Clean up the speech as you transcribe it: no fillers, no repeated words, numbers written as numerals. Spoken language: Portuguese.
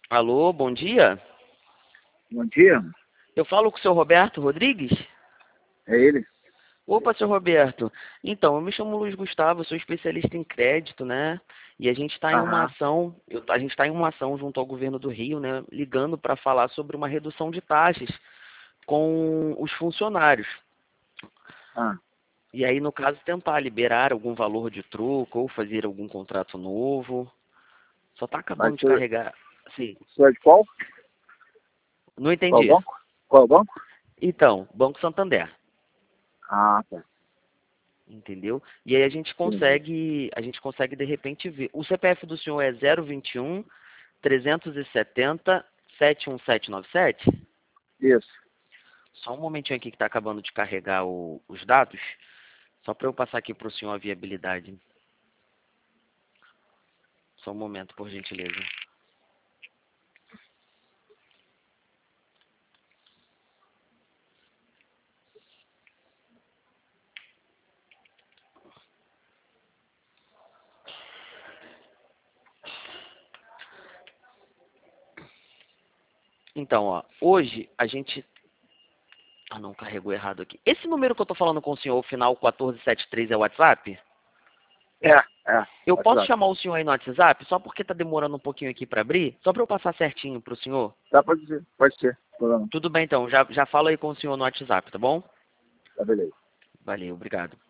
Alô, bom dia. Bom dia, Eu falo com o seu Roberto Rodrigues? é ele? Opa, seu Roberto. Então, eu me chamo Luiz Gustavo, sou especialista em crédito, né? E a gente está em uma Aham, ação, a gente está em uma ação junto ao governo do Rio, né? Ligando para falar sobre uma redução de taxas com os funcionários. ah, E aí, no caso, tentar liberar algum valor de troco ou fazer algum contrato novo. Só está mas acabando de você, carregar. Sim, você é de qual? não Qual entendi. banco? Qual banco? Então, Banco Santander. Ah, tá. Entendeu? E aí Entendi. a gente consegue de repente ver. O CPF do senhor é 021 370 71797? Isso. Só um momentinho aqui que está acabando de carregar os dados, só para eu passar aqui para o senhor a viabilidade. Só um momento, por gentileza. Então, ó, hoje a gente. Ah, não, carregou errado aqui. Esse número que eu estou falando com o senhor, o final 1473, é o WhatsApp? É, é. Eu posso WhatsApp. chamar o senhor aí no WhatsApp, só porque está demorando um pouquinho aqui para abrir, só para eu passar certinho para o senhor? Tá, pode ser. Pode ser. Problema. Tudo bem, então. Já falo aí com o senhor no WhatsApp, tá bom? Tá, beleza. Valeu, obrigado.